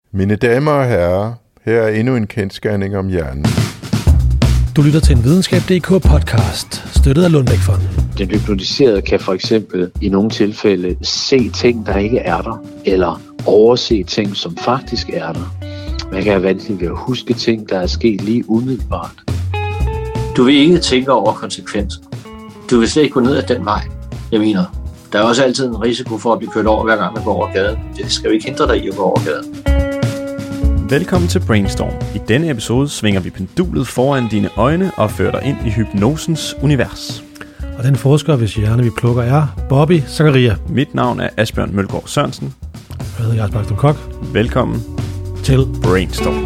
Mine damer og herrer, her er endnu en kendsgerning om hjernen. Du lytter til en Videnskab.dk podcast, støttet af Lundbeck-fonden. Den hypnotiserede kan for eksempel i nogle tilfælde se ting, der ikke er der, eller overse ting, som faktisk er der. Man kan have vanskeligt ved at huske ting, der er sket lige umiddelbart. Du vil ikke tænke over konsekvenser. Du vil slet ikke gå ned ad den vej. Jeg mener, der er også altid en risiko for at blive kørt over, hver gang man går over gaden. Det skal jo ikke hindre dig i at gå over gaden. Velkommen til Brainstorm. I denne episode svinger vi pendulet foran dine øjne og fører dig ind i hypnosens univers. Og den forsker, hvis hjerne vi plukker, er Bobby Zachariah. Mit navn er Asbjørn Mølgaard Sørensen. Jeg hedder Jasper Axel Kok. Velkommen til Brainstorm.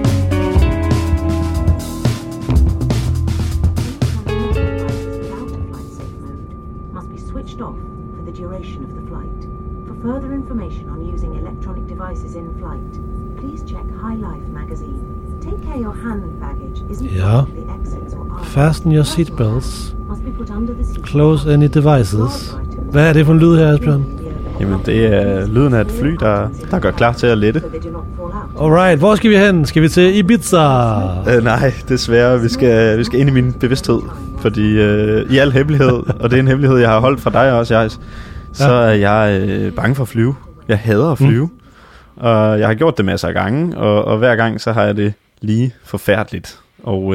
Further information on using electronic devices in flight, please check High Life magazine. Take care your hand baggage isn't the exits or arms. Fasten your seatbelts. Close any devices. Hvad er det for en lyd her, Asbjørn? Jamen, det er lyden af et fly, der gør klar til at lette. Alright, hvor skal vi hen? Skal vi til Ibiza? Nej, desværre. Vi skal ind i min bevidsthed. Fordi i al hemmelighed, og det er en hemmelighed, jeg har holdt fra dig også, Jais, så er jeg bange for at flyve. Jeg hader at flyve. Og jeg har gjort det masser af gange, og hver gang så har jeg det lige forfærdeligt. Og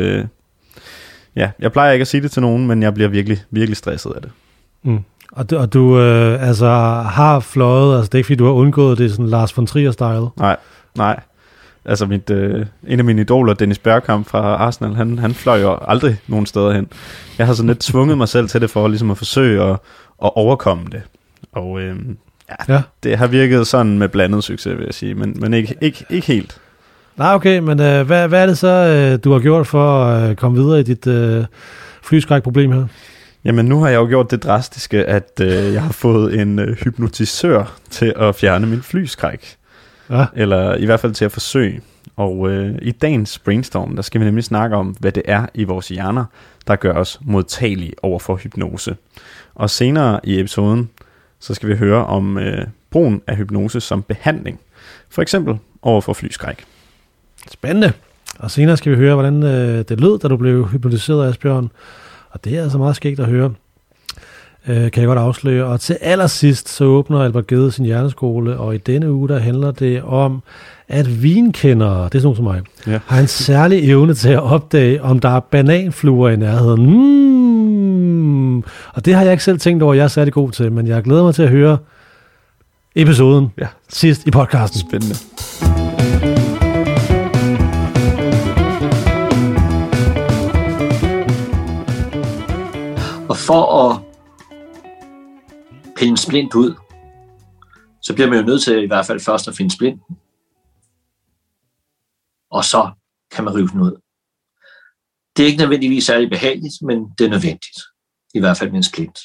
jeg plejer ikke at sige det til nogen, men jeg bliver virkelig, virkelig stresset af det. Mm. Og du har fløjet, altså det er ikke fordi du har undgået det sådan Lars von Trier-style? Nej. Altså en af mine idoler, Dennis Bergkamp fra Arsenal, han fløj jo aldrig nogen steder hen. Jeg har sådan lidt tvunget mig selv til det for ligesom at forsøge at overkomme det. Og det har virket sådan med blandet succes, vil jeg sige, men ikke helt. Nej, okay, men hvad er det så, du har gjort for at komme videre i dit flyskrækproblem her? Jamen, nu har jeg jo gjort det drastiske, at jeg har fået en hypnotisør til at fjerne min flyskræk. Ja. Eller i hvert fald til at forsøge. Og i dagens Brainstorm, der skal vi nemlig snakke om, hvad det er i vores hjerner, der gør os modtagelige over for hypnose. Og senere i episoden, så skal vi høre om brugen af hypnose som behandling. For eksempel over for flyskræk. Spændende. Og senere skal vi høre, hvordan det lød, da du blev hypnotiseret af Asbjørn. Og det er altså meget skægt at høre. Kan jeg godt afsløre. Og til allersidst, så åbner Albert Gedde sin hjerneskole, og i denne uge, der handler det om, at vinkendere, det er sådan som mig, har en særlig evne til at opdage, om der er bananfluer i nærheden. Og det har jeg ikke selv tænkt over, jeg er særlig god til, men jeg glæder mig til at høre episoden sidst i podcasten. Spændende. Og for at pille en splint ud, så bliver man jo nødt til i hvert fald først at finde splinten. Og så kan man rive den ud. Det er ikke nødvendigvis særlig behageligt, men det er nødvendigt. I hvert fald med en splint.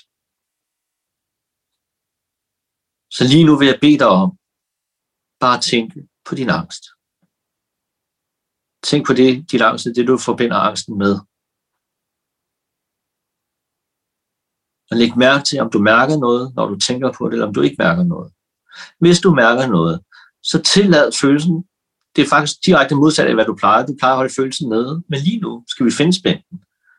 Så lige nu vil jeg bede dig om, bare tænke på din angst. Tænk på din angst, det du forbinder angsten med. Og læg mærke til, om du mærker noget, når du tænker på det, eller om du ikke mærker noget. Hvis du mærker noget, så tillad følelsen. Det er faktisk direkte modsat af, hvad du plejer. Du plejer at holde følelsen nede, men lige nu skal vi finde spænten.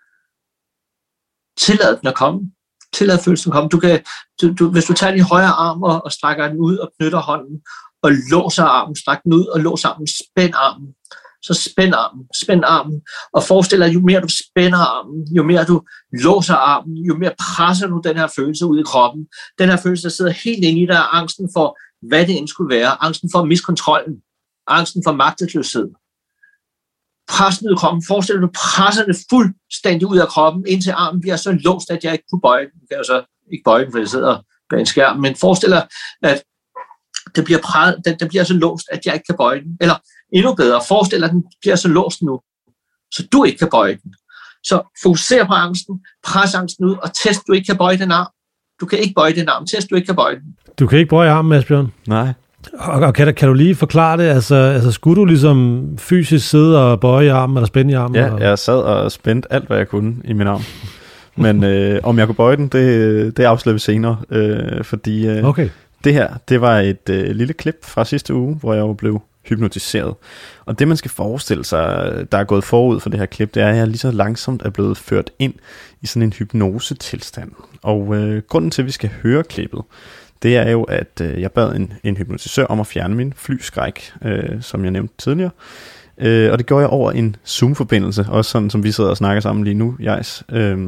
Tillad den at komme. Tillad følelsen at komme. Hvis du tager din højre arm og strækker den ud og knytter hånden, og låser armen, stræk den ud og låser armen, spænd armen. Så spænd armen, og forestil dig, jo mere du spænder armen, jo mere du låser armen, jo mere presser du den her følelse ud i kroppen. Den her følelse, der sidder helt inde i dig, er angsten for, hvad det end skulle være. Angsten for at miste kontrollen. Angsten for magtesløshed. Pres den ud i kroppen. Forestil dig, du presser det fuldstændig ud af kroppen, indtil armen bliver så låst, at jeg ikke kunne bøje den. Jeg kan jo så ikke bøje den, for jeg sidder bag en skærm, men forestil dig, at den bliver så låst, at jeg ikke kan bøje den. Eller endnu bedre, forestil dig, at den bliver så låst nu, så du ikke kan bøje den. Så fokuser på angsten, pres angsten ud, og test, du ikke kan bøje den arm. Du kan ikke bøje den arm. Test, du ikke kan bøje den. Du kan ikke bøje armen, Asbjørn? Nej. Og kan du lige forklare det? Altså skulle du ligesom fysisk sidde og bøje i armen, eller spænde i armen? Ja, jeg sad og spændte alt, hvad jeg kunne i min arm. Men om jeg kunne bøje den, det afslører vi senere. Fordi det her, det var et lille klip fra sidste uge, hvor jeg jo blev hypnotiseret. Og det man skal forestille sig, der er gået forud for det her klip, det er, at jeg lige så langsomt er blevet ført ind i sådan en hypnosetilstand. Og grunden til, at vi skal høre klippet, det er jo, at jeg bad en hypnotisør om at fjerne min flyskræk, som jeg nævnte tidligere. Og det gjorde jeg over en Zoom-forbindelse, også sådan som vi sidder og snakker sammen lige nu, Jais.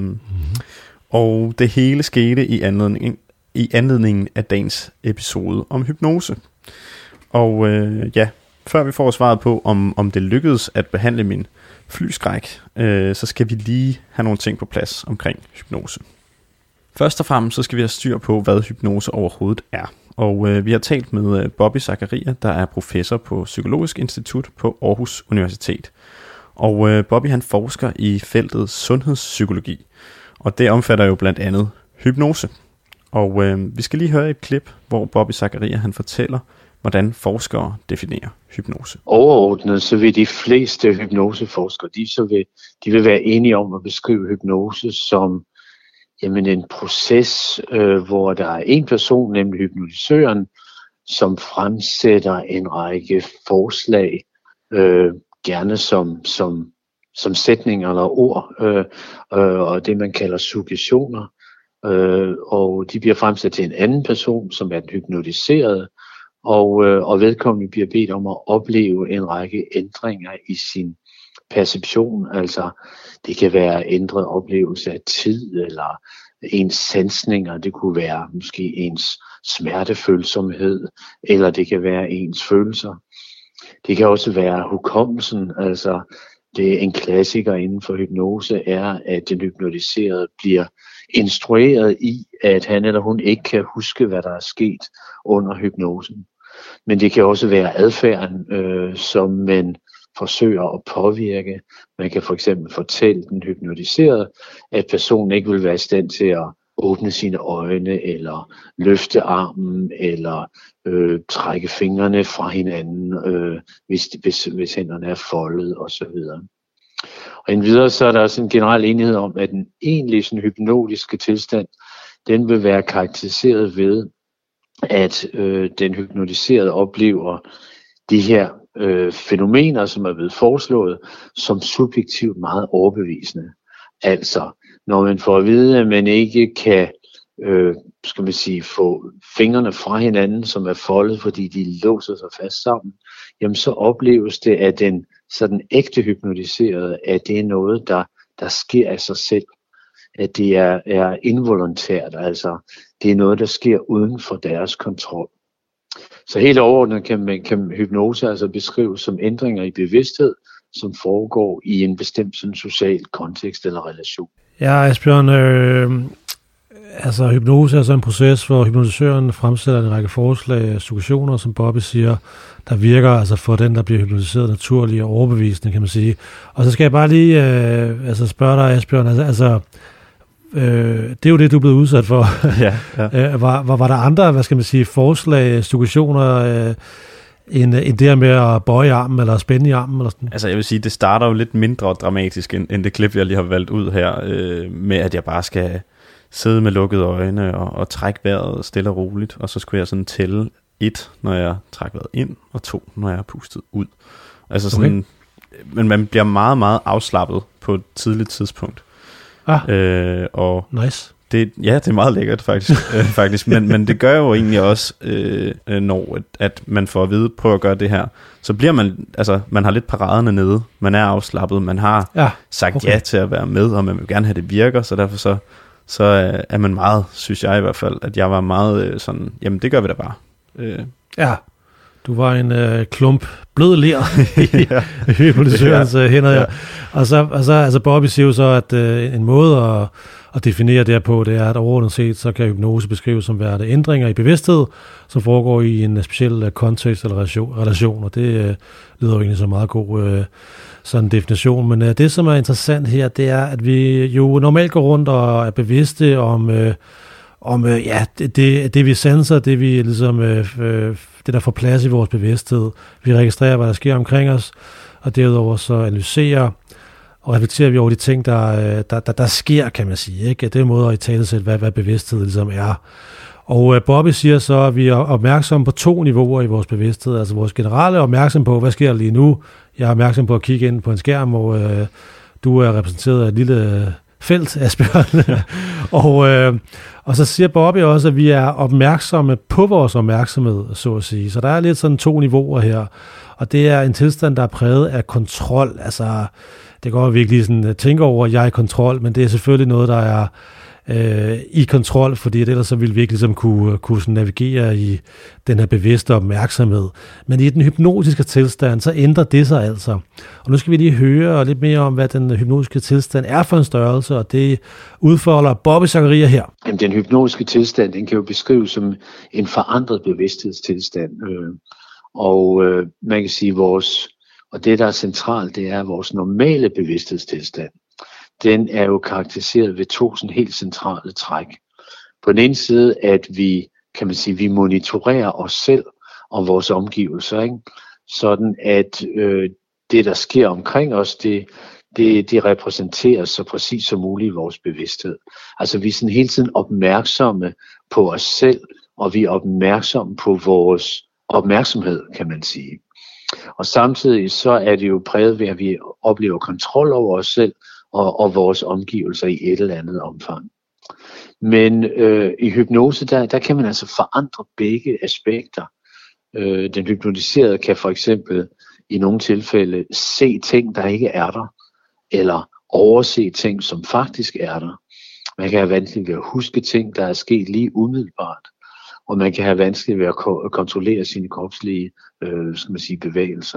Og det hele skete i anledningen af dagens episode om hypnose. Og før vi får svaret på, om det lykkedes at behandle min flyskræk, så skal vi lige have nogle ting på plads omkring hypnose. Først og fremmest så skal vi have styr på, hvad hypnose overhovedet er. Og vi har talt med Bobby Zachariah, der er professor på Psykologisk Institut på Aarhus Universitet. Og Bobby han forsker i feltet sundhedspsykologi, og det omfatter jo blandt andet hypnose. Og vi skal lige høre et klip, hvor Bobby Zachariah han fortæller, hvordan forskere definerer hypnose. Overordnet så vil de fleste hypnoseforskere, de vil være enige om at beskrive hypnose som en proces, hvor der er en person, nemlig hypnotisøren, som fremsætter en række forslag, gerne som sætninger eller ord, og det man kalder suggestioner. Og de bliver fremsat til en anden person, som er den hypnotiserede, og vedkommende bliver bedt om at opleve en række ændringer i sin perception. Altså det kan være ændret oplevelse af tid eller ens sansninger, det kunne være måske ens smertefølsomhed, eller det kan være ens følelser. Det kan også være hukommelsen, altså det er en klassiker inden for hypnose er, at den hypnotiserede bliver instrueret i, at han eller hun ikke kan huske, hvad der er sket under hypnosen. Men det kan også være adfærden, som man forsøger at påvirke. Man kan for eksempel fortælle den hypnotiserede, at personen ikke vil være i stand til at åbne sine øjne, eller løfte armen, eller trække fingrene fra hinanden, hvis hænderne er foldet osv. Og endvidere så er der også en generel enighed om, at den egentlige sådan, hypnotiske tilstand, den vil være karakteriseret ved, at den hypnotiserede oplever de her fænomener, som er blevet foreslået, som subjektivt meget overbevisende. Altså, når man får at vide, at man ikke kan få fingrene fra hinanden, som er foldet, fordi de låser sig fast sammen, jamen så opleves det af den sådan ægte hypnotiserede, at det er noget, der sker af sig selv. At det er involontært, altså det er noget, der sker uden for deres kontrol. Så helt overordnet kan hypnose altså beskrives som ændringer i bevidsthed, som foregår i en bestemt sådan, social kontekst eller relation. Ja, Asbjørn, altså hypnose er så en proces, hvor hypnotisøren fremsætter en række forslag, suggestioner, som Bobby siger, der virker altså for den, der bliver hypnotiseret naturligt og overbevisende, kan man sige. Og så skal jeg bare lige spørge dig, Asbjørn, det er jo det, du er blevet udsat for. Ja. Var der andre, forslag, suggestioner, end det med at bøje armen eller spænde i armen? Eller sådan? Altså jeg vil sige, det starter jo lidt mindre dramatisk, end det klip, jeg lige har valgt ud her, med at jeg bare skal sidde med lukkede øjne og trække vejret stille og roligt, og så skulle jeg sådan tælle 1, når jeg trækker vejret ind, og 2, når jeg har pustet ud. Altså sådan, men man bliver meget, meget afslappet på et tidligt tidspunkt. Og nice. Det er meget lækkert faktisk, men det gør jo egentlig også, når at man får at vide, prøv at gøre det her, så bliver man har lidt paraderne nede, man er afslappet, man har sagt ja til at være med, og man vil gerne have det virker, så derfor så er man meget, synes jeg i hvert fald, at jeg var meget sådan, jamen det gør vi da bare. Ja, du var en klump blød ler i hypnotisørens hænder. Ja. Og så Bobby siger jo så, at en måde at definere det her på, det er, at overordnet set, så kan hypnose beskrives som værende ændringer i bevidsthed, som foregår i en speciel kontekst eller relation, og det lyder jo egentlig så meget god sådan en definition. Men det, som er interessant her, det er, at vi jo normalt går rundt og er bevidste om det vi sanser, det vi ligesom det der får plads i vores bevidsthed. Vi registrerer, hvad der sker omkring os, og derudover så analyserer og reflekterer vi over de ting, der sker, kan man sige. Ikke? Det er en måde at italesætte, hvad bevidsthed ligesom er. Og Bobby siger så, at vi er opmærksomme på 2 niveauer i vores bevidsthed. Altså vores generelle opmærksom på, hvad sker der lige nu? Jeg er opmærksom på at kigge ind på en skærm, hvor du er repræsenteret af et lille felt, Asbjørn. Og så siger Bobby også, at vi er opmærksomme på vores opmærksomhed, så at sige. Så der er lidt sådan 2 niveauer her. Og det er en tilstand, der er præget af kontrol. Altså, det går virkelig sådan at tænke over, at jeg er i kontrol, men det er selvfølgelig noget, der er i kontrol, fordi ellers så ville vi ikke ligesom kunne sådan navigere i den her bevidste opmærksomhed. Men i den hypnotiske tilstand, så ændrer det sig altså. Og nu skal vi lige høre lidt mere om, hvad den hypnotiske tilstand er for en størrelse, og det udfolder Bobby Zachariah her. Jamen, den hypnotiske tilstand, den kan jo beskrives som en forandret bevidsthedstilstand. Man kan sige, og det der er centralt, det er vores normale bevidsthedstilstand. Den er jo karakteriseret ved 2 sådan helt centrale træk. På den ene side, at vi monitorerer os selv og vores omgivelser, ikke? Sådan at det, der sker omkring os, det repræsenteres så præcis som muligt i vores bevidsthed. Altså vi er sådan hele tiden opmærksomme på os selv, og vi er opmærksomme på vores opmærksomhed, kan man sige. Og samtidig så er det jo præget ved, at vi oplever kontrol over os selv, og vores omgivelser i et eller andet omfang. Men i hypnose, der kan man altså forandre begge aspekter. Den hypnotiserede kan for eksempel i nogle tilfælde se ting, der ikke er der, eller overse ting, som faktisk er der. Man kan have vanskeligt ved at huske ting, der er sket lige umiddelbart, og man kan have vanskeligt ved at kontrollere sine kropslige bevægelser.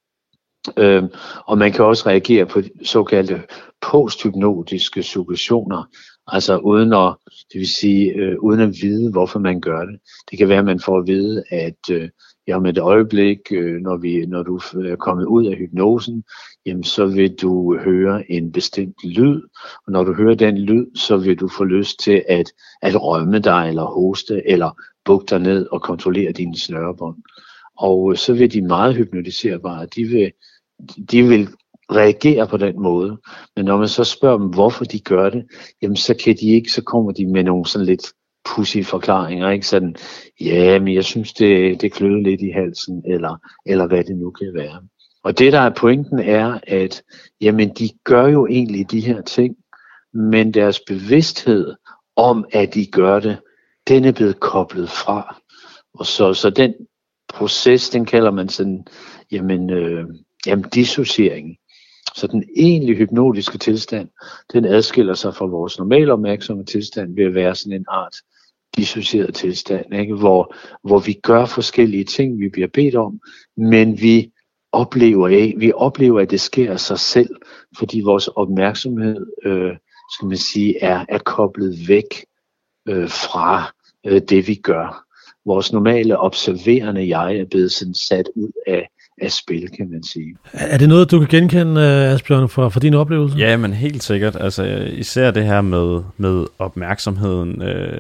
Og man kan også reagere på såkaldte posthypnotiske suggestioner, altså uden at vide, hvorfor man gør det. Det kan være, at man får at vide, at om et øjeblik, når du er kommet ud af hypnosen, jamen, så vil du høre en bestemt lyd, og når du hører den lyd, så vil du få lyst til at rømme dig, eller hoste, eller bukke dig ned og kontrollere dine snørebånd. Og så vil de meget hypnotiserbare, de vil reagere på den måde. Men når man så spørger dem, hvorfor de gør det, jamen så kommer de med nogle sådan lidt pussy forklaringer, ikke? Sådan, ja, men jeg synes, det kløder lidt i halsen, eller hvad det nu kan være. Og det, der er pointen, er, at jamen, de gør jo egentlig de her ting, men deres bevidsthed om, at de gør det, den er blevet koblet fra. Og så den proces, den kalder man sådan, dissociering. Så den egentlige hypnotiske tilstand, den adskiller sig fra vores normale opmærksomme tilstand ved at være sådan en art dissocieret tilstand, ikke? Hvor vi gør forskellige ting, vi bliver bedt om, men vi oplever, at det sker af sig selv, fordi vores opmærksomhed, er koblet væk fra det, vi gør. Vores normale observerende jeg er blevet sådan sat ud af spil, kan man sige. Er det noget, du kan genkende, Asbjørn, for din oplevelse? Ja, men helt sikkert. Altså, især det her med opmærksomheden.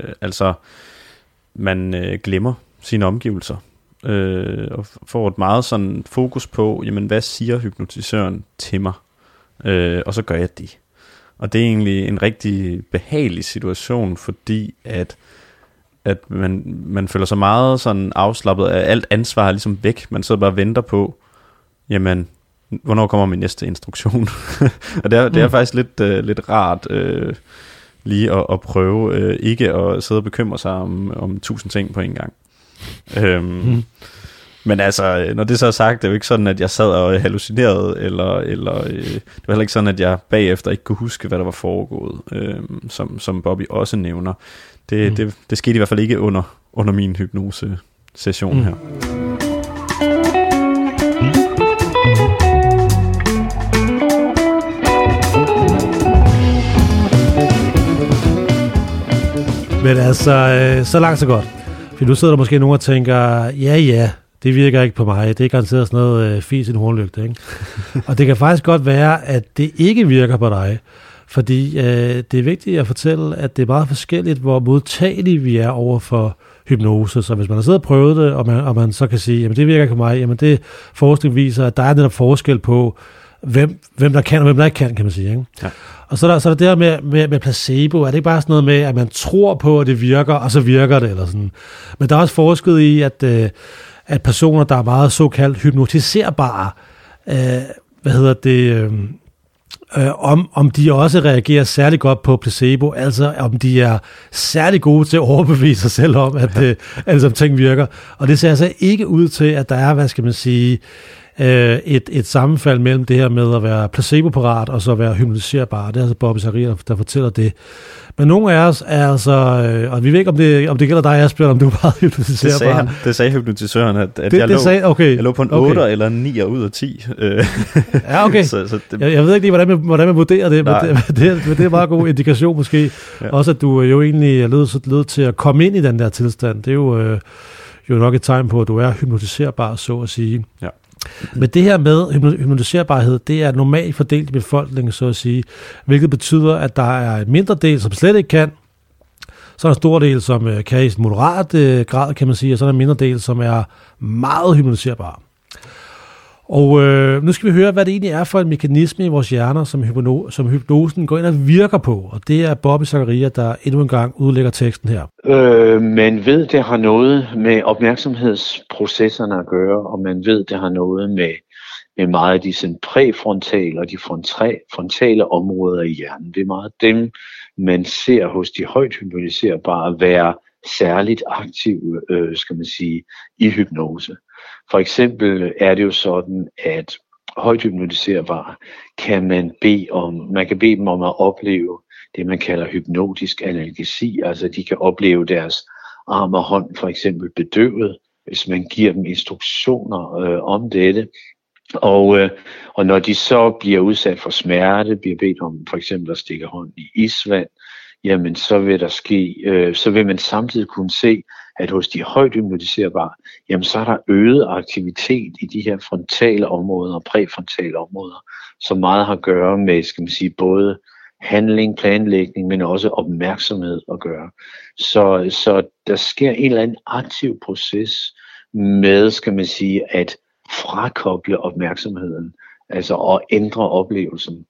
Man glemmer sine omgivelser. Og får et meget sådan fokus på, jamen, hvad siger hypnotisøren til mig? Og så gør jeg det. Og det er egentlig en rigtig behagelig situation, fordi at man føler sig meget sådan afslappet af alt ansvar er ligesom væk. Man sidder bare og venter på, jamen, hvornår kommer min næste instruktion? Og det er faktisk lidt rart lige at prøve ikke at sidde og bekymre sig om 1000 ting på en gang. Men altså, når det så er sagt, det er jo ikke sådan, at jeg sad og hallucinerede, eller det var heller ikke sådan, at jeg bagefter ikke kunne huske, hvad der var foregået, som Bobby også nævner. Det skete i hvert fald ikke under min hypnose-session her. Men altså, så langt så godt. For nu sidder der måske nogen og tænker, ja, det virker ikke på mig. Det er garanteret sådan noget fis i en hornlygte, ikke? Og det kan faktisk godt være, at det ikke virker på dig. Fordi det er vigtigt at fortælle, at det er meget forskelligt, hvor modtagelige vi er over for hypnose. Så hvis man har siddet og prøvet det, og man så kan sige, jamen det virker ikke på mig, jamen det forskning viser, at der er netop forskel på, hvem der kan og hvem der ikke kan man sige. Ikke? Ja. Og så er der det her med placebo. Er det ikke bare sådan noget med, at man tror på, at det virker, og så virker det? Eller sådan. Men der er også forsket i, at personer, der er meget såkaldt hypnotiserbare, om de også reagerer særlig godt på placebo, altså om de er særlig gode til at overbevise sig selv om, at altså, ting virker. Og det ser altså ikke ud til, at der er, hvad skal man sige, et sammenfald mellem det her med at være placebo-parat og så at være hypnotiserbar. Det er altså Bobby Zachariah, der fortæller det. Men nogle af os er altså, og vi ved ikke, om det gælder dig, Asbjørn, om du er meget hypnotiserbar. Det sagde hypnotisøren, at jeg lå på en 8 eller en 9 ud af 10. Ja, okay. Jeg ved ikke lige, hvordan man vurderer det, men det er en meget god indikation måske. Ja. Også at du jo egentlig er lød til at komme ind i den der tilstand. Det er jo nok et tegn på, at du er hypnotiserbar, så at sige. Ja. Men det her med hypnotiserbarhed, det er normalt fordelt i befolkningen, så at sige, hvilket betyder, at der er en mindre del, som slet ikke kan, så er der en stor del, som kan i moderat grad, kan man sige, og så er der en mindre del, som er meget hypnotiserbar. Og nu skal vi høre, hvad det egentlig er for en mekanisme i vores hjerner, som hypnosen går ind og virker på. Og det er Bobby Zachariah, der endnu en gang udlægger teksten her. Man ved, det har noget med opmærksomhedsprocesserne at gøre, og man ved, det har noget med meget af de sådan præfrontale og de frontale områder i hjernen. Det er meget dem, man ser hos de højt hypnotiserbare være særligt aktive, skal man sige, i hypnose. For eksempel er det jo sådan, at højt hypnotiserbare kan man kan bede dem om at opleve det, man kalder hypnotisk analgesi. Altså de kan opleve deres arm og hånd for eksempel bedøvet, hvis man giver dem instruktioner om dette. Og når de så bliver udsat for smerte, bliver bedt om for eksempel at stikke hånden i isvand, jamen så vil man samtidig kunne se, at hos de højt hypnotiserbare, jamen så er der øget aktivitet i de her frontale områder og præfrontale områder, som meget har at gøre med, skal man sige, både handling, planlægning, men også opmærksomhed at gøre. Så der sker en eller anden aktiv proces med, skal man sige, at frakoble opmærksomheden, altså at ændre oplevelsen.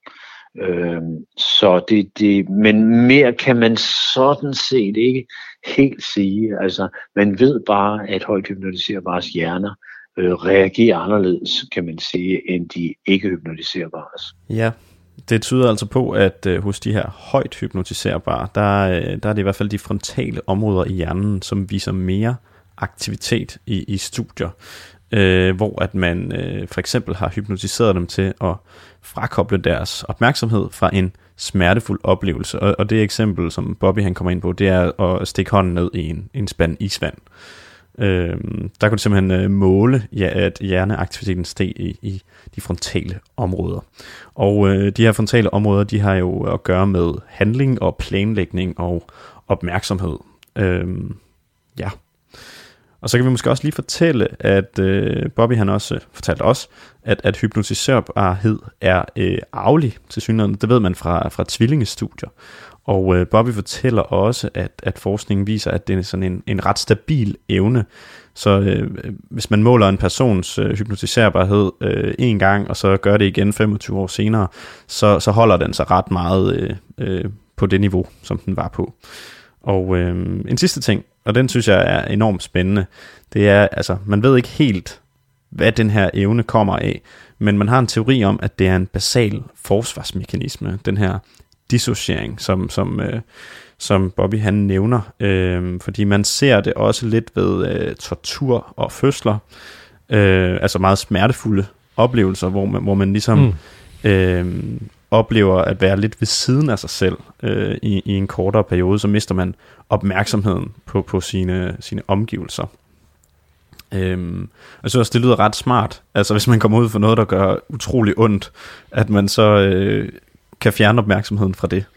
Men mere kan man sådan set ikke helt sige. Altså, man ved bare, at højt hypnotiserbares hjerner reagerer anderledes, kan man sige, end de ikke hypnotiserbares. Ja, det tyder altså på, at hos de her højt hypnotiserbare, der er det i hvert fald de frontale områder i hjernen, som viser mere aktivitet i studier, hvor at man for eksempel har hypnotiseret dem til at frakoble deres opmærksomhed fra en smertefuld oplevelse. Og det eksempel, som Bobby han kommer ind på, det er at stikke hånden ned i en spand isvand. Der kunne du simpelthen måle, at hjerneaktiviteten steg i de frontale områder. Og de her frontale områder, de har jo at gøre med handling og planlægning og opmærksomhed. Ja. Og så kan vi måske også lige fortælle, at Bobby han også fortalte os, at hypnotiserbarhed er arvelig til synligheden. Det ved man fra tvillingestudier. Og Bobby fortæller også, at forskningen viser, at det er sådan en ret stabil evne. Så hvis man måler en persons hypnotiserbarhed en gang, og så gør det igen 25 år senere, så holder den sig ret meget på det niveau, som den var på. Og en sidste ting, og den synes jeg er enormt spændende, det er, altså, man ved ikke helt, hvad den her evne kommer af, men man har en teori om, at det er en basal forsvarsmekanisme, den her dissociering, som Bobby han nævner, fordi man ser det også lidt ved tortur og fødsler, altså meget smertefulde oplevelser, hvor man ligesom oplever at være lidt ved siden af sig selv i en kortere periode, så mister man opmærksomheden på sine omgivelser. Jeg synes også, det lyder ret smart, altså hvis man kommer ud for noget, der gør utrolig ondt, at man så kan fjerne opmærksomheden fra det.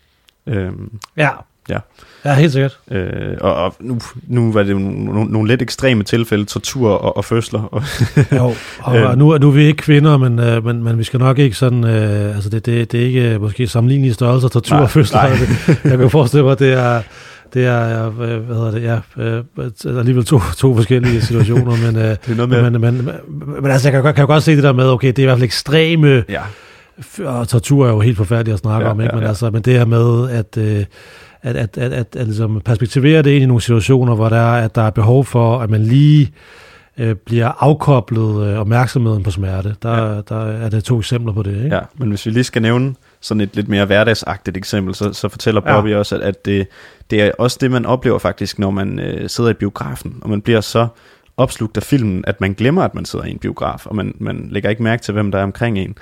Ja, helt sikkert. Og nu var det jo nogle lidt ekstreme tilfælde, tortur og fødsler. Jo, og nu er vi ikke kvinder, men vi skal nok ikke sådan, altså det er ikke måske sammenlignelige størrelser, tortur og fødsler. Jeg kan forestille mig, at det er hvad hedder det, ja, alligevel to forskellige situationer, men altså jeg kan jo godt se det der med, okay, det er i hvert fald ekstreme Og tortur er jo helt forfærdeligt at snakke om, ikke? Men, altså, men det her med at ligesom perspektivere det ind i nogle situationer, hvor der er behov for, at man lige bliver afkoblet opmærksomheden på smerte. Der er det 2 eksempler på det, ikke? Ja, men hvis vi lige skal nævne sådan et lidt mere hverdagsagtigt eksempel, så fortæller Bobby også, at det er også det, man oplever faktisk, når man sidder i biografen, og man bliver så opslugt af filmen, at man glemmer, at man sidder i en biograf, og man lægger ikke mærke til, hvem der er omkring en.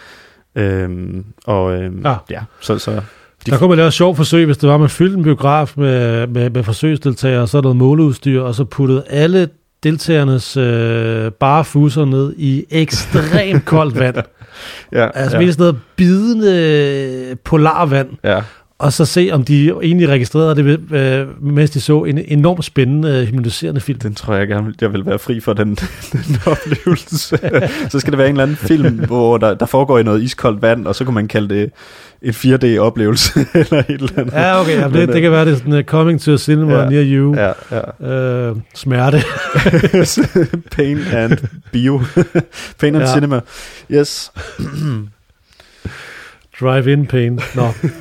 Så der kunne man lave et sjovt forsøg, hvis det var, man fyldte en biograf med forsøgsdeltagere, og så noget måleudstyr, og så puttede alle deltagernes bare fusser ned i ekstremt koldt vand. Altså sådan noget bidende polarvand. Ja. Og så se, om de egentlig registrerede det, mens de så en enormt spændende, hypnotiserende film. Den tror jeg gerne, jeg vil være fri for den oplevelse. Så skal det være en eller anden film, hvor der foregår i noget iskoldt vand, og så kan man kalde det en 4D-oplevelse, eller et eller andet. Ja, okay. Ja, det kan være, det er sådan coming to a cinema near you. Ja. Smerte. Pain and bio. Pain and cinema. Yes. Drive-in pain. Nå.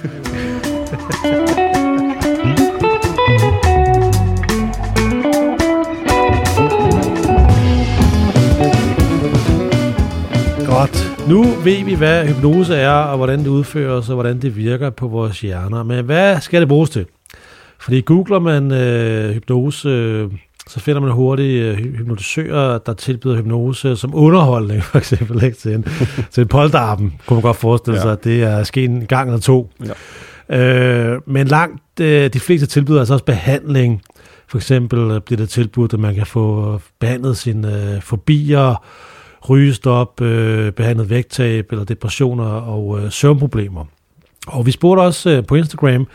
Godt. Nu ved vi, hvad hypnose er, og hvordan det udføres, og hvordan det virker på vores hjerner. Men hvad skal det bruges til? Fordi googler man hypnose, så finder man hurtigt hypnotisører, der tilbyder hypnose som underholdning, for eksempel, ikke? til en polterappen, kunne man godt forestille sig, at det er sket en gang eller 2. Ja. Men langt de fleste tilbyder altså også behandling. For eksempel bliver det tilbudt, at man kan få behandlet sine fobier, rygestop, behandlet vægttab eller depressioner og søvnproblemer. Og vi spurgte også på Instagram,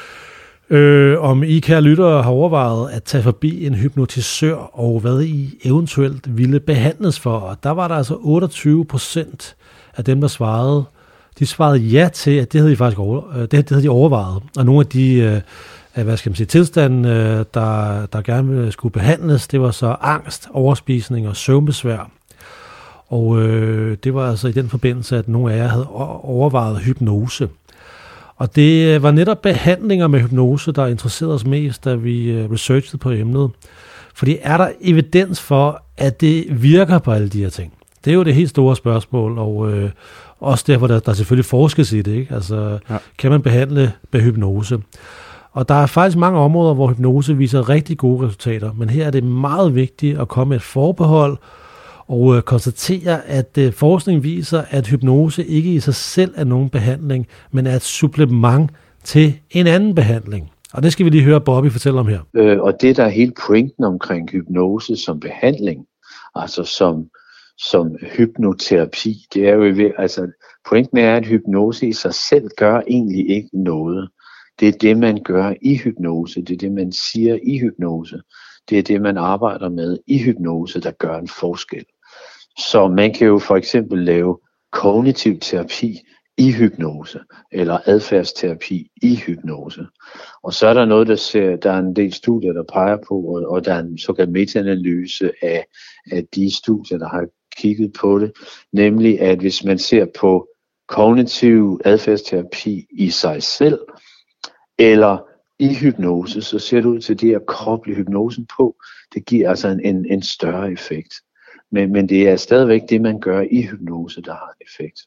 om I kære lyttere har overvejet at tage forbi en hypnotisør, og hvad I eventuelt ville behandles for. Og der var der altså 28% af dem, der svarede, de svarede ja til, at det havde de faktisk det havde de overvejet. Og nogle af de tilstande, der gerne skulle behandles, det var så angst, overspisning og søvnbesvær. Og det var altså i den forbindelse, at nogle af jer havde overvejet hypnose. Og det var netop behandlinger med hypnose, der interesserede os mest, da vi researchede på emnet. Fordi er der evidens for, at det virker på alle de her ting? Det er jo det helt store spørgsmål, og også derfor, der selvfølgelig forskes i det, ikke? Altså, kan man behandle med hypnose? Og der er faktisk mange områder, hvor hypnose viser rigtig gode resultater, men her er det meget vigtigt at komme med et forbehold, og konstatere, at forskning viser, at hypnose ikke i sig selv er nogen behandling, men er et supplement til en anden behandling. Og det skal vi lige høre Bobby fortælle om her. Og det, der er helt pointen omkring hypnose som behandling, altså som hypnoterapi, det er jo, altså pointen er, at hypnose i sig selv gør egentlig ikke noget. Det er det, man gør i hypnose, det er det, man siger i hypnose, det er det, man arbejder med i hypnose, der gør en forskel. Så man kan jo for eksempel lave kognitiv terapi i hypnose, eller adfærdsterapi i hypnose. Og så er der noget, der er en del studier, der peger på, og der er en såkaldt meta-analyse af de studier, der har kigget på det, nemlig at hvis man ser på kognitiv adfærdsterapi i sig selv, eller i hypnose, så ser det ud til det at koble hypnosen på. Det giver altså en større effekt. Men det er stadigvæk det, man gør i hypnose, der har en effekt.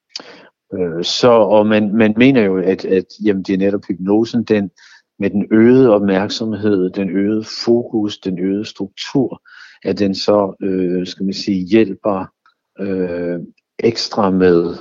Og man mener jo, at jamen, det er netop hypnosen, med den øgede opmærksomhed, den øgede fokus, den øgede struktur, at den så, hjælper ekstra med,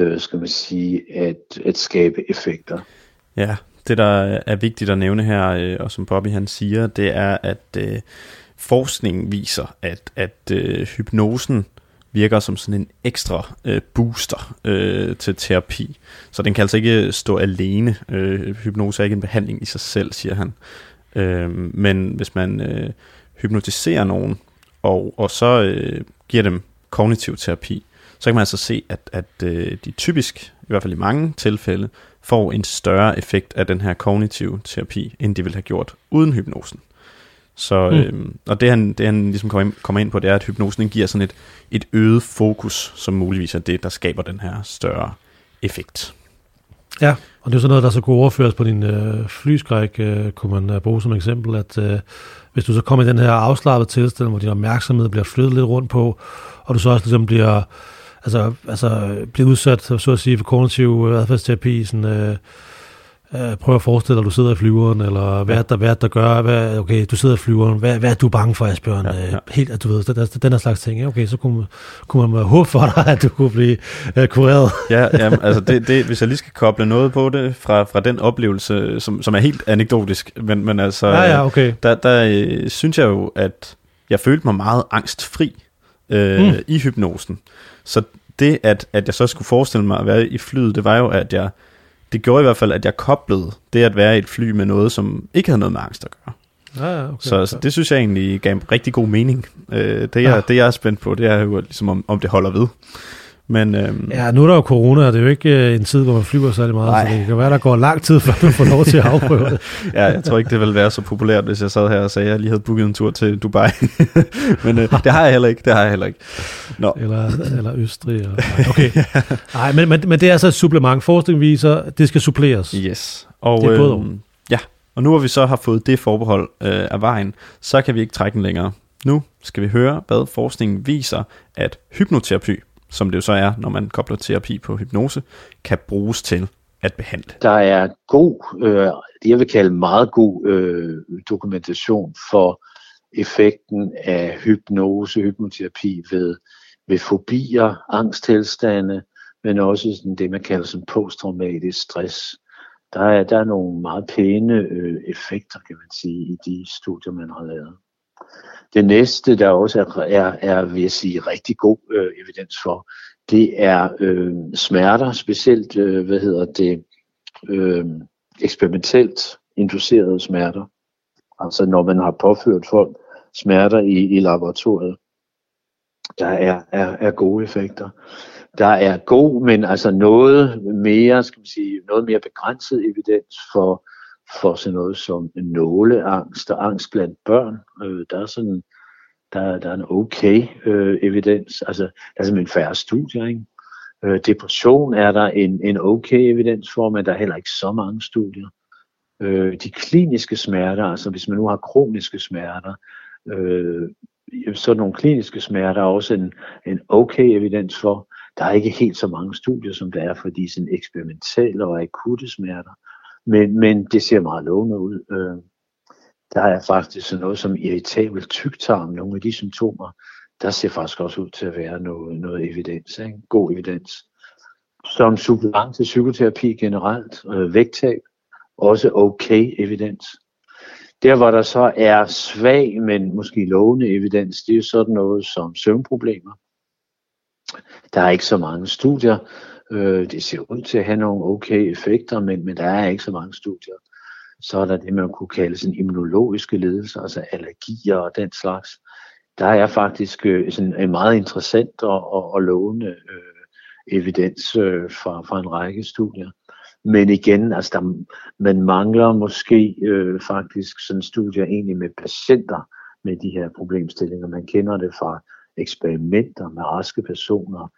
at skabe effekter. Ja, det der er vigtigt at nævne her, og som Bobby han siger, det er, at forskning viser, at hypnosen virker som sådan en ekstra booster til terapi. Så den kan altså ikke stå alene. Hypnose er ikke en behandling i sig selv, siger han. Men hvis man hypnotiserer nogen, og så giver dem kognitiv terapi, så kan man altså se, at de typisk, i hvert fald i mange tilfælde, får en større effekt af den her kognitive terapi, end de ville have gjort uden hypnosen. Så, og det han ligesom kommer ind på, det er, at hypnosen giver sådan et øget fokus, som muligvis er det, der skaber den her større effekt. Ja, og det er sådan noget, der så kunne overføres på din flyskræk, kunne man bruge som eksempel, at hvis du så kommer i den her afslappede tilstand, hvor din opmærksomhed bliver flyttet lidt rundt på, og du så også ligesom bliver udsat, så at sige, for kognitiv adfærdsterapi, sådan, prøv at forestille dig, at du sidder i flyveren, eller hvad der gør, okay, du sidder i flyveren, hvad er du bange for, Asbjørn? Helt, at du ved, den her slags ting. Okay, så kunne man håbe for dig, at du kunne blive kureret. Jamen, altså det, hvis jeg lige skal koble noget på det, fra den oplevelse, som er helt anekdotisk, men altså, okay. der synes jeg jo, at jeg følte mig meget angstfri i hypnosen. Så det, at jeg så skulle forestille mig at være i flyet, det var jo, at det gjorde i hvert fald, at jeg koblede det at være i et fly med noget, som ikke havde noget med angst at gøre. Okay, så det synes jeg egentlig gav rigtig god mening. Det jeg er spændt på, det er jo ligesom, om det holder ved. Men, nu er der jo corona, og det er jo ikke en tid, hvor man flyver særlig meget, så det kan være, der går lang tid, før du får lov til at afprøve det. Jeg tror ikke, det ville være så populært, hvis jeg sad her og sagde, at jeg lige havde booket en tur til Dubai. Men det har jeg heller ikke. Nå. Eller Østrig. Eller, okay. Nej, men det er altså et supplement. Forskning viser, det skal suppleres. Yes. Og, det er både og nu hvor vi så har fået det forbehold af vejen, så kan vi ikke trække den længere. Nu skal vi høre, hvad forskningen viser, at hypnoterapi, som det jo så er, når man kobler terapi på hypnose, kan bruges til at behandle. Der er jeg vil kalde meget god dokumentation for effekten af hypnoterapi ved fobier, angsttilstande, men også sådan det, man kalder sådan posttraumatisk stress. Der er nogle meget pæne effekter, kan man sige, i de studier, man har lavet. Det næste, der også er vil jeg sige, rigtig god evidens for, det er smerter, specielt, eksperimentelt inducerede smerter. Altså når man har påført folk smerter i laboratoriet, der er gode effekter. Der er god, men altså noget mere begrænset evidens for sådan noget som nåleangst og angst blandt børn. Der er en okay evidens. Altså, der er simpelthen færre studier, ikke? Depression er der en okay evidens for, men der er heller ikke så mange studier. De kliniske smerter, altså hvis man nu har kroniske smerter, så nogle kliniske smerter er også en okay evidens for. Der er ikke helt så mange studier, som der er for de sådan eksperimentelle og akutte smerter. Men det ser meget lovende ud. Der er faktisk sådan noget som irritabel tyktarm, nogle af de symptomer, der ser faktisk også ud til at være noget evidens, ikke? God evidens. Som supplement til psykoterapi generelt, vægttab, også okay evidens. Der hvor der så er svag, men måske lovende evidens, det er jo sådan noget som søvnproblemer. Der er ikke så mange studier. Det ser ud til at have nogle okay effekter, men der er ikke så mange studier. Så er der det, man kunne kalde sådan immunologiske lidelser, altså allergier og den slags. Der er faktisk sådan en meget interessant og lovende evidens fra en række studier. Men igen, altså man mangler måske faktisk sådan studier egentlig med patienter med de her problemstillinger. Man kender det fra eksperimenter med raske personer.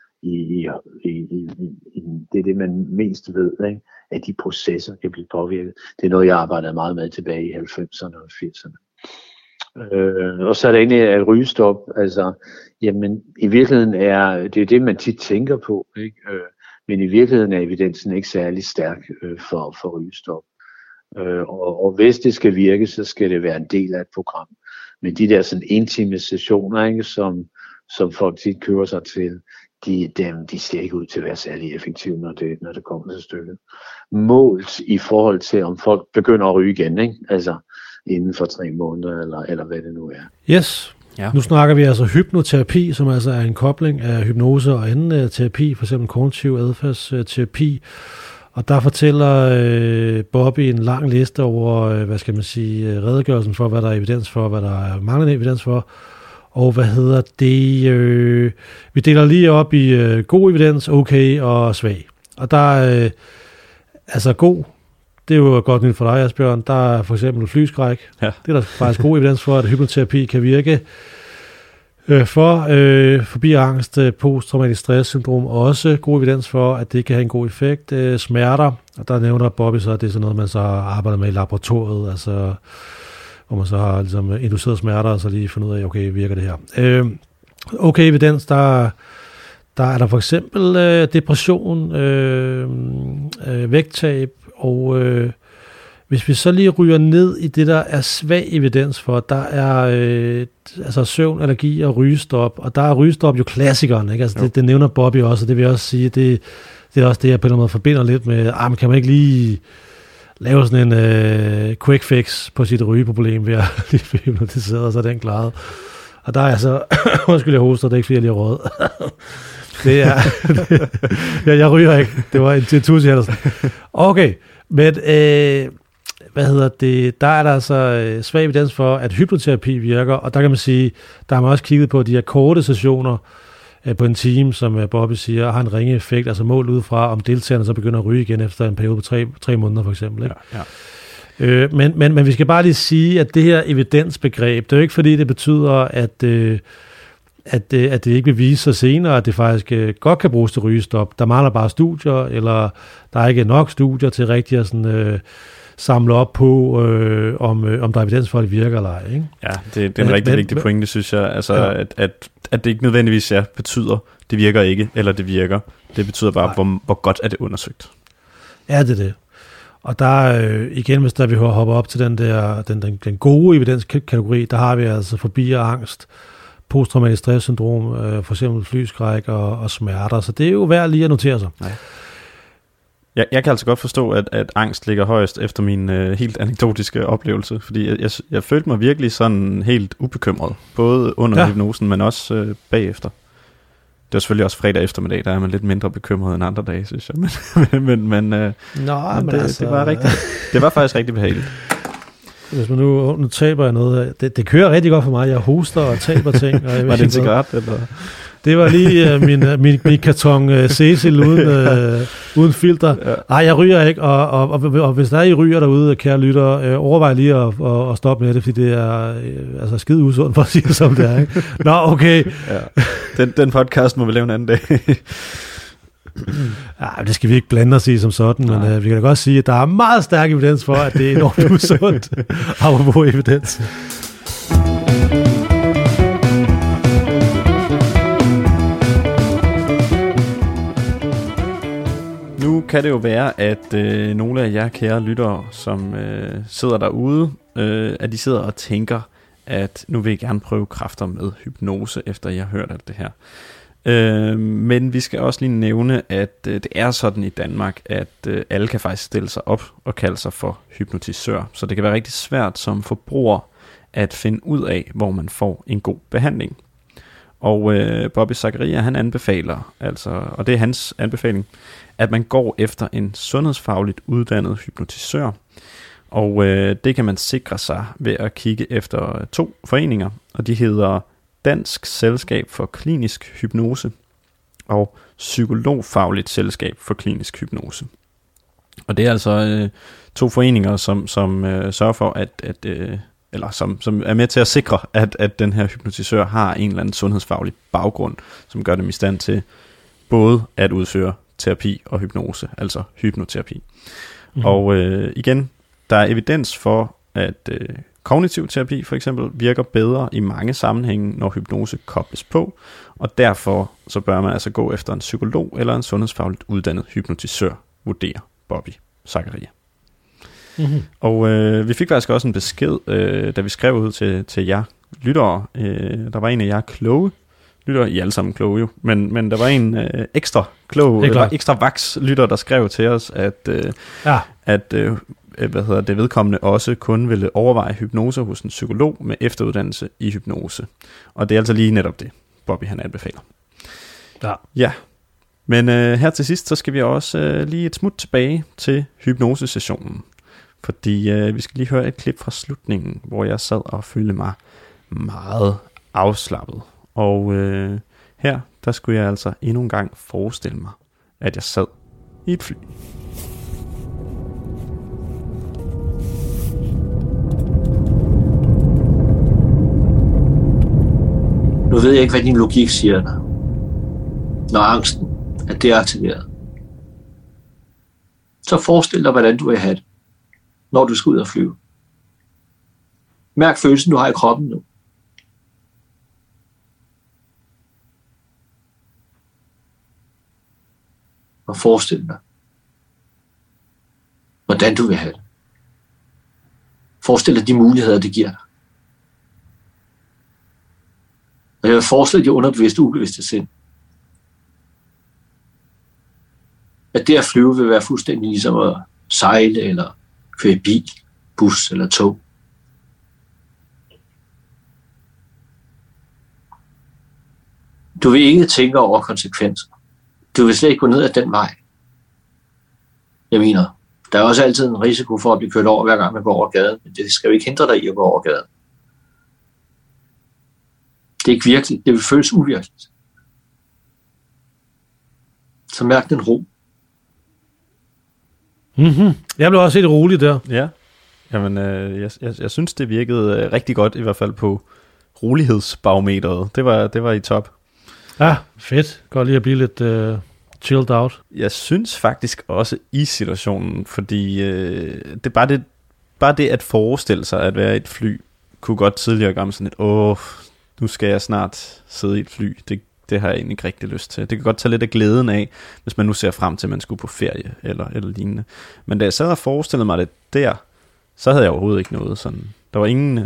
Det er det, man mest ved, ikke? At de processer kan blive påvirket. Det er noget, jeg arbejdede meget med tilbage i 90'erne og 80'erne. Og så er der egentlig et rygestop. Altså, jamen, i virkeligheden er det det, man tit tænker på, ikke? Men i virkeligheden er evidensen ikke særlig stærk for rygestop. Og hvis det skal virke, så skal det være en del af et program. Men de der sådan intime sessioner, ikke, som folk tit køber sig til, de ser ikke ud til at være særlig effektive, når det kommer til stykket. Målt i forhold til, om folk begynder at ryge igen, ikke? Altså inden for 3 måneder, eller hvad det nu er. Yes. Ja. Nu snakker vi altså hypnoterapi, som altså er en kobling af hypnose og anden terapi, for eksempel kognitiv adfærdsterapi. Og der fortæller Bobby en lang liste over, redegørelsen for, hvad der er evidens for, hvad der er manglende evidens for. Og vi deler lige op i god evidens, okay og svag. Og der er altså god, det er jo godt nyt for dig, Asbjørn. Der er for eksempel flyskræk. Ja. Det er der faktisk god evidens for, at hypnoterapi kan virke. Forbi angst, posttraumatisk stresssyndrom, også god evidens for, at det kan have en god effekt. Smerter, og der nævner Bobby så, at det er sådan noget, man så arbejder med i laboratoriet, altså hvor man så har ligesom induceret smerter, og så lige fundet ud af, okay, virker det her. Okay evidens, der er der for eksempel depression, vægttab, og hvis vi så lige ryger ned i det, der er svag evidens for, der er altså søvn, allergi og rygestop, og der er rygestop jo klassikeren, ikke? Altså det nævner Bobby også, og det vil jeg også sige, det er også det, jeg på en måde forbinder lidt med, men kan man ikke lige lave sådan en quick fix på sit rygeproblem ved at lige blive hypnotiseret, og så er den klaret. Og der er altså, undskyld jeg hoster, det er ikke fordi jeg lige har råd. Det er, jeg ryger ikke, det var en tusind Henderson. Okay, men der er der altså svag evidens for, at hypnoterapi virker, og der kan man sige, der har man også kigget på de her korte sessioner på en time, som Bobby siger, har en ringe effekt, altså målt ud fra, om deltagerne så begynder at ryge igen efter en periode på 3 måneder for eksempel. Ikke? Ja. Men vi skal bare lige sige, at det her evidensbegreb, det er jo ikke fordi, det betyder, at det ikke vil vise sig senere, at det faktisk godt kan bruges til rygestop. Der mangler bare studier, eller der er ikke nok studier til rigtig at sådan, samle op på, om der er evidens for, at det virker eller ej. Ikke? Ja, det er en rigtig vigtig pointe, synes jeg. Altså, ja. at det ikke nødvendigvis betyder, det virker ikke, eller det virker. Det betyder bare, hvor godt er det undersøgt. Ja, det er det. Og der igen, hvis der vi hopper op til den gode evidenskategori, der har vi altså fobi og angst, posttraumatisk stresssyndrom, for eksempel flyskræk og smerter. Så det er jo værd lige at notere sig. Ja. Jeg kan altså godt forstå, at angst ligger højst efter min helt anekdotiske oplevelse, fordi jeg følte mig virkelig sådan helt ubekymret, både under hypnosen, men også bagefter. Det var selvfølgelig også fredag eftermiddag, der er man lidt mindre bekymret end andre dage, synes jeg. Men det var rigtigt. Det var faktisk rigtig behageligt. Hvis man nu taber jeg noget, det kører rigtig godt for mig. Jeg hoster og taber ting. Og var det en cigaret, eller? Det var lige min karton Cecil uden filter. Ja. Nej, jeg ryger ikke, og hvis der er I ryger derude, kære lytter, overvej lige at stoppe med det, fordi det er altså skide usundt for at sige det som det er. Ikke? Nå, okay. Ja. Den podcast må vi lave en anden dag. Ja, det skal vi ikke blande os i som sådan, men vi kan da godt sige, at der er meget stærk evidens for, at det er enormt usundt. Apropos evidens. Nu kan det jo være, at nogle af jer kære lyttere, som sidder derude, at de sidder og tænker, at nu vil jeg gerne prøve kræfter med hypnose, efter jeg har hørt alt det her. Men vi skal også lige nævne, at det er sådan i Danmark, at alle kan faktisk stille sig op og kalde sig for hypnotisør. Så det kan være rigtig svært som forbruger at finde ud af, hvor man får en god behandling. Og Bobby Zachariah, han anbefaler, og det er hans anbefaling, at man går efter en sundhedsfagligt uddannet hypnotisør. Og det kan man sikre sig ved at kigge efter 2 foreninger, og de hedder Dansk Selskab for Klinisk Hypnose og Psykologfagligt Selskab for Klinisk Hypnose. Og det er altså 2 foreninger, som sørger for, eller som er med til at sikre, at den her hypnotisør har en eller anden sundhedsfaglig baggrund, som gør dem i stand til både at udføre terapi og hypnose, altså hypnoterapi. Mm-hmm. Og igen, der er evidens for, at kognitiv terapi for eksempel virker bedre i mange sammenhænge, når hypnose kobles på, og derfor så bør man altså gå efter en psykolog eller en sundhedsfagligt uddannet hypnotisør, vurderer Bobby Zachariah. Mm-hmm. Og vi fik faktisk også en besked, da vi skrev ud til jer lyttere. Der var en af jer kloge lyttere, I er alle sammen kloge jo, men der var en ekstra klog, eller ekstra vaks lytter, der skrev til os, at vedkommende også kun ville overveje hypnose hos en psykolog med efteruddannelse i hypnose. Og det er altså lige netop det, Bobby han anbefaler. Ja. Men her til sidst, så skal vi også lige et smut tilbage til hypnosesessionen. Fordi vi skal lige høre et klip fra slutningen, hvor jeg sad og følte mig meget afslappet. Og her, der skulle jeg altså endnu en gang forestille mig, at jeg sad i et fly. Nu ved ved jeg ikke, hvad din logik siger dig, når angsten er deaktiveret. Så forestil dig, hvordan du vil have det, når du skal ud og flyve. Mærk følelsen, du har i kroppen nu. Og forestil dig, hvordan du vil have det. Forestil dig de muligheder, det giver dig. Og jeg vil forestille dig underbevidste, ubevidste sind. At det at flyve vil være fuldstændig ligesom at sejle, eller køre i bil, bus eller tog. Du vil ikke tænke over konsekvenser. Du vil slet ikke gå ned ad den vej. Jeg mener, der er også altid en risiko for at blive kørt over, hver gang man går over gaden, men det skal jo ikke hindre dig i at gå over gaden. Det er ikke virkeligt. Det vil føles uvirkeligt. Så mærk den ro. Mm-hmm. Jeg blev også helt rolig der. Ja. Jamen, jeg synes, det virkede rigtig godt, i hvert fald på rolighedsbarometeret. Det var i top. Ja, fedt. Godt lige at blive lidt chilled out. Jeg synes faktisk også i situationen, fordi det er bare det at forestille sig at være i et fly, kunne godt tidligere gøre sådan et, nu skal jeg snart sidde i et fly. Det har jeg egentlig ikke rigtig lyst til. Det kan godt tage lidt af glæden af, hvis man nu ser frem til, at man skulle på ferie eller lignende. Men da jeg sad og forestillede mig det der, så havde jeg overhovedet ikke noget sådan. Der var ingen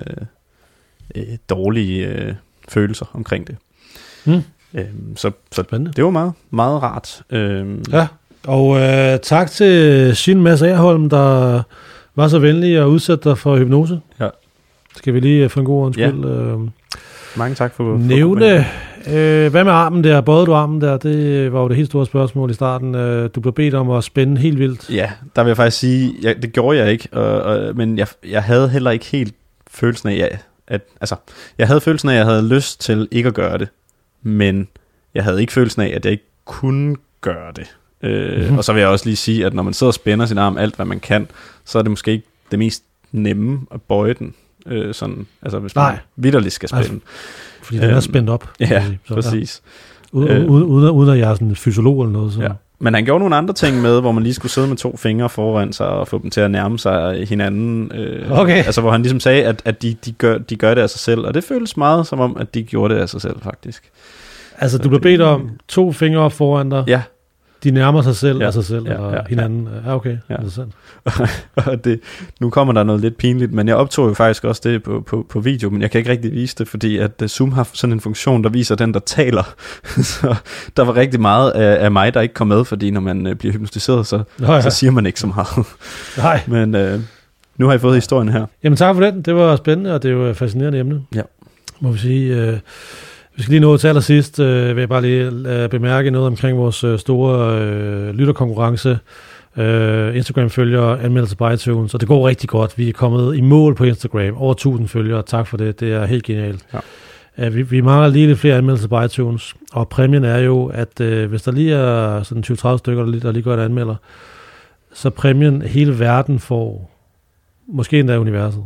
dårlige følelser omkring det. Så det var meget, meget rart. Ja, og tak til Signe Mads Agerholm, der var så venlig at udsætte dig for hypnose. Ja. Skal vi lige for en god undskyld. Ja. Mange tak for nævne. Hvad med armen der? Bøjede du armen der? Det var jo det helt store spørgsmål i starten. Du blev bedt om at spænde helt vildt. Ja, der vil jeg faktisk sige, det gjorde jeg ikke, men jeg havde heller ikke helt følelsen af, jeg havde følelsen af, at jeg havde lyst til ikke at gøre det, men jeg havde ikke følelsen af, at jeg ikke kunne gøre det. Og så vil jeg også lige sige, at når man sidder og spænder sin arm alt, hvad man kan, så er det måske ikke det mest nemme at bøje den. Sådan, altså hvis man vitterligt skal spænde. Altså, fordi den er spændt op. Ja, så, præcis. Uden at jeg er sådan en fysiolog eller noget. Så. Ja. Men han gjorde nogle andre ting med, hvor man lige skulle sidde med 2 fingre foran sig og få dem til at nærme sig hinanden. Okay. Altså hvor han ligesom sagde, at de gør det af sig selv. Og det føles meget som om, at de gjorde det af sig selv faktisk. Altså du blev bedt om 2 fingre foran dig. Ja. De nærmer sig selv af sig selv og hinanden. Ja, okay. Ja. Interessant. Og nu kommer der noget lidt pinligt, men jeg optog jo faktisk også det på video, men jeg kan ikke rigtig vise det, fordi at Zoom har sådan en funktion, der viser den, der taler. Så der var rigtig meget af mig, der ikke kom med, fordi når man bliver hypnotiseret, så siger man ikke så meget. Nej. Men nu har I fået historien her. Jamen tak for den. Det var spændende, og det er jo et fascinerende emne. Ja. Må vi sige... Vi skal lige nå til allersidst, vil jeg bare lige bemærke noget omkring vores store lytterkonkurrence. Instagram-følgere, anmeldelser på iTunes, og det går rigtig godt. Vi er kommet i mål på Instagram. Over 1000 følgere. Tak for det. Det er helt genialt. Ja. Vi mangler lige lidt flere anmeldelser på iTunes, og præmien er jo, at hvis der lige er sådan 20-30 stykker, der lige gør et anmelder, så præmien hele verden får, måske endda universet,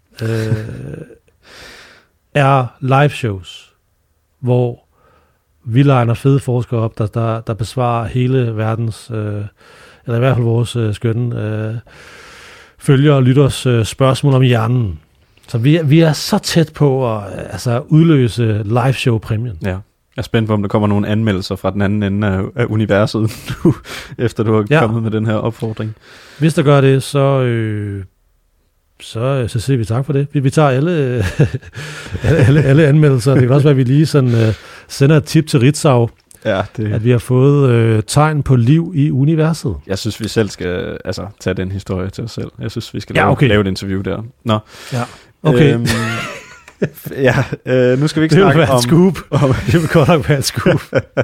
er live shows, hvor vi legner fede forskere op, der besvarer hele verdens, eller i hvert fald vores skønne følgere og lytters spørgsmål om hjernen. Så vi er så tæt på at udløse liveshow-præmien. Ja. Jeg er spændt på, om der kommer nogle anmeldelser fra den anden ende af universet nu, efter du har kommet med den her opfordring. Hvis der gør det, så siger vi tak for det. Vi tager alle anmeldelser. Det kan også være, at vi lige sådan, sender et tip til Ritzau, at vi har fået tegn på liv i universet. Jeg synes, vi selv skal tage den historie til os selv. Jeg synes, vi skal lave et interview der. Nå. Ja, okay. Nu skal vi ikke snakke om... Det vil godt nok være et scoop.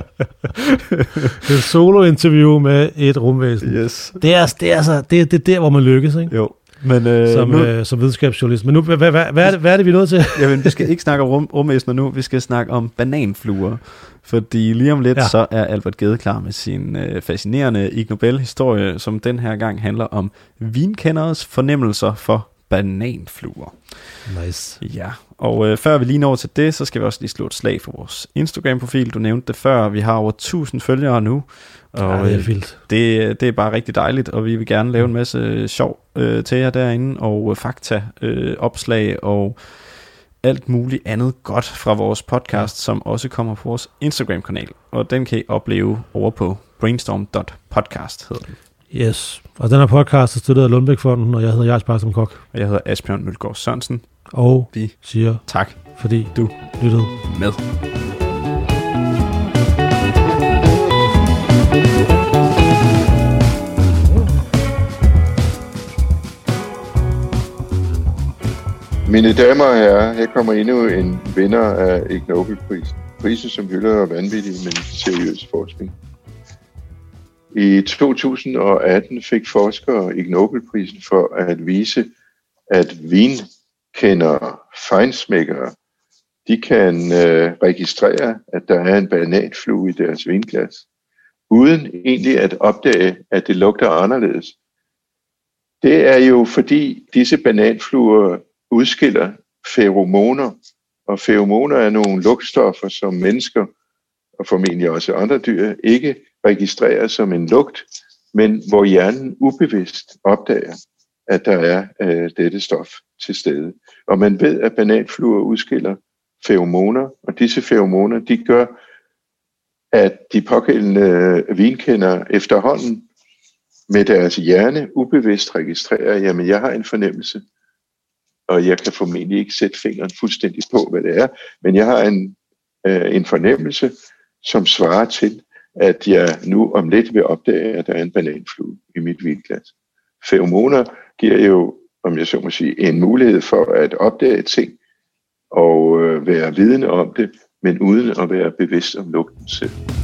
Et solo-interview med et rumvæsen. Yes. Det er der, hvor man lykkes, ikke? Jo. Men, som videnskabsjournalist. Men nu, hvad er det, vi er nødt til? Jamen, vi skal ikke snakke om rumvæsener nu, vi skal snakke om bananfluer. Fordi lige om lidt, så er Albert Gede klar med sin fascinerende Ig Nobel-historie, som den her gang handler om vinkenderes fornemmelser for bananfluer. Nice. Ja, Og før vi lige når til det, så skal vi også lige slå et slag for vores Instagram-profil. Du nævnte det før, vi har over 1000 følgere nu. Og det er vildt. Det er bare rigtig dejligt, og vi vil gerne lave en masse sjov til jer derinde, og fakta, opslag og alt muligt andet godt fra vores podcast, som også kommer på vores Instagram-kanal. Og den kan I opleve over på brainstorm.podcast hedder den. Yes, og den her podcast er støttet af Lundbæk-fonden, og jeg hedder Jars Barsam Kok. Og jeg hedder Asbjørn Mølgaard Sørensen. Og vi siger tak, fordi du lyttede med. Mine damer og herrer, her kommer endnu en vinder af Ig Nobelprisen. Prisen, som hylder vanvittig, men seriøs forskning. I 2018 fik forskere Ig Nobelprisen for at vise, at vinkendere, feinschmeckere, de kan registrere, at der er en bananflue i deres vinglas, uden egentlig at opdage, at det lugter anderledes. Det er jo fordi disse bananfluer udskiller feromoner, og feromoner er nogle lugtstoffer, som mennesker, og formentlig også andre dyr, ikke registrerer som en lugt, men hvor hjernen ubevidst opdager, at der er dette stof til stede. Og man ved, at bananfluer udskiller feromoner, og disse feromoner, de gør, at de pågældende vinkendere efterhånden med deres hjerne ubevidst registrerer, jamen jeg har en fornemmelse, og jeg kan formentlig ikke sætte fingeren fuldstændig på, hvad det er, men jeg har en fornemmelse, som svarer til, at jeg nu om lidt vil opdage, at der er en bananflue i mit vinglas. Feromoner giver jo, om jeg så må sige, en mulighed for at opdage ting og være vidende om det, men uden at være bevidst om lugten selv.